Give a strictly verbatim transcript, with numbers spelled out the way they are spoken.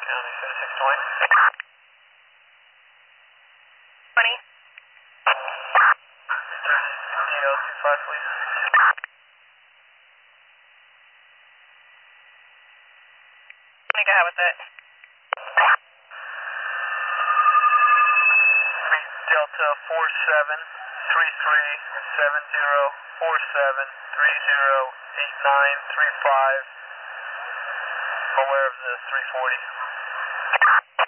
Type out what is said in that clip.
County, seventy-six twenty. twenty. D L two five, please. twenty, go ahead with it. Meet Delta four seven three three seven zero four seven three zero eight nine three five. I'm aware of the three forty.